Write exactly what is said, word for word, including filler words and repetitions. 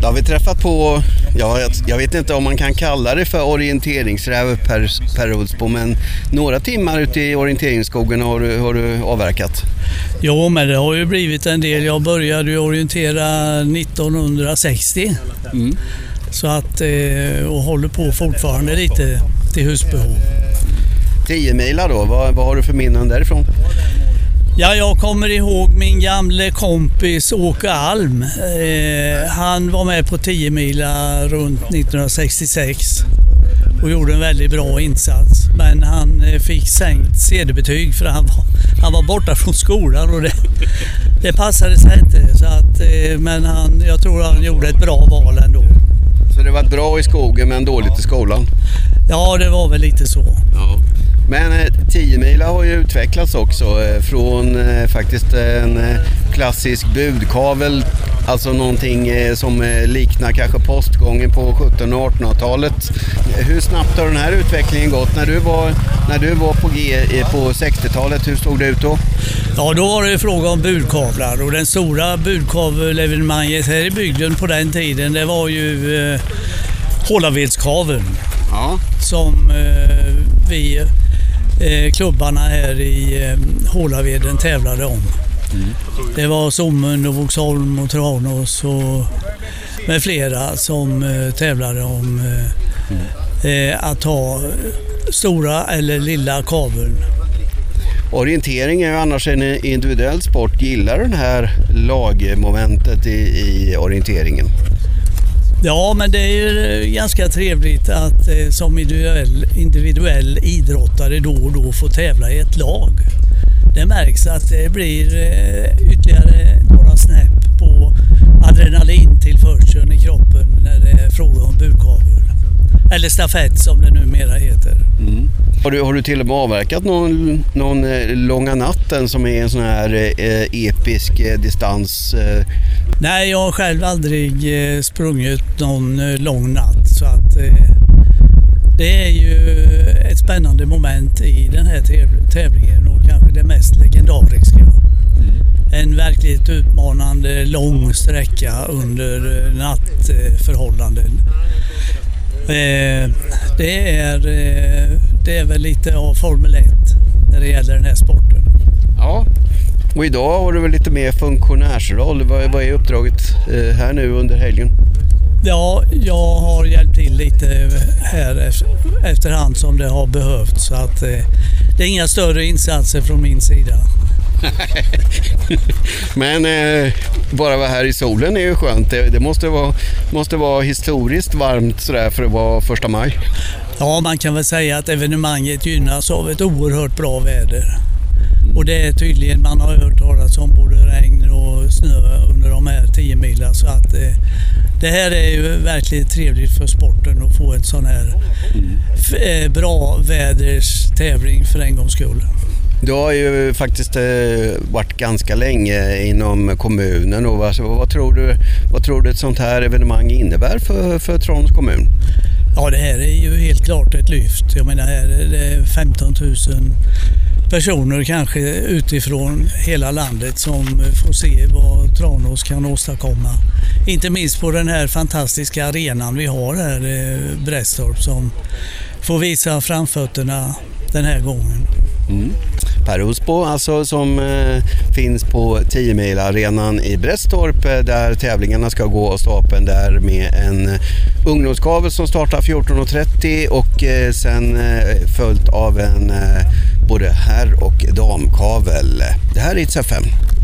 Jag har vi träffat på, ja, jag, jag vet inte om man kan kalla det för orienteringsräv per, per Ulsbo, men några timmar ute i orienteringsskogen har du, har du avverkat. Jo, men det har ju blivit en del. Jag började ju orientera nittonhundrasextio. Mm. Så att, och håller på fortfarande lite till husbehov. tio mila då, vad, vad har du för minnen därifrån? Ja, jag kommer ihåg min gamle kompis Åke Alm. Eh, han var med på tio mila runt nittonhundrasextiosex och gjorde en väldigt bra insats. Men han eh, fick sänkt C D-betyg för han var, han var borta från skolan och det, det passade sig inte. Så att, eh, men han, jag tror han gjorde ett bra val ändå. Så det var bra i skogen men dåligt i skolan? Ja, det var väl lite så. Ja. Men tio mila har ju utvecklats också eh, från eh, faktiskt en eh, klassisk budkavel, alltså någonting eh, som eh, liknar kanske postgången på sjuttonhundra- och artonhundratalet. Hur snabbt har den här utvecklingen gått? När du var, när du var på G eh, på sextiotalet, hur såg det ut då? Ja, då var det fråga om budkavlar och den stora budkavelevenemanget här i bygden på den tiden, det var ju eh, Hålavedskaveln. Ja. Som eh, vi eh, klubbarna här i eh, Hålaveden tävlade om. Mm. Det var Sommen och Våxholm och Tranås och med flera som eh, tävlade om eh, mm. eh, att ha stora eller lilla kaveln. Orientering är ju annars en individuell sport. Gillar den här lagmomentet i, i orienteringen? Ja, men det är ju ganska trevligt att eh, som individuell, individuell idrottare då och då få tävla i ett lag. Det märks att det blir eh, ytterligare några snäpp på adrenalintillförseln i kroppen när det är fråga om budkavel. Eller stafett som det numera heter. Mm. Har du, har du till och med avverkat någon, någon eh, långa natten som är en sån här eh, episk eh, distans? Eh. Nej, jag har själv aldrig eh, sprungit någon eh, lång natt. Så att eh, det är ju ett spännande moment i den här täv- tävlingen och kanske det mest legendariska. Mm. En verkligt utmanande lång sträcka under eh, nattförhållanden. Eh, det, är, eh, det är väl lite av Formel ett när det gäller den här sporten. Ja, och idag har du väl lite mer funktionärsroll. Vad, vad är uppdraget eh, här nu under helgen? Ja, jag har hjälpt till lite här efter, efterhand som det har behövts. Så att, eh, det är inga större insatser från min sida. Men eh, bara vara här i solen är ju skönt. Det, det måste, vara, måste vara historiskt varmt sådär för att vara första maj. Ja, man kan väl säga att evenemanget gynnas av ett oerhört bra väder. Och det är tydligen, man har hört talas om både regn och snö under de här tio milen. Så att eh, det här är ju verkligen trevligt för sporten att få en sån här f- eh, bra väders tävling för en gångs skull. Du har ju faktiskt eh, varit ganska länge inom kommunen. Och vad, vad, tror du, vad tror du ett sånt här evenemang innebär för, för Tranås kommun? Ja, det här är ju helt klart ett lyft. Jag menar, här är det femton tusen personer kanske utifrån hela landet som får se vad Tranås kan åstadkomma. Inte minst på den här fantastiska arenan vi har här i Brästorp som får visa framfötterna den här gången. Mm. Per Ulsbo alltså som eh, finns på tio mil-arenan i Brästorp eh, där tävlingarna ska gå av stapeln där med en eh, ungdomskavel som startar fjorton och trettio och eh, sen eh, följt av en eh, både herr- och damkavel. Det här är Ritz F M.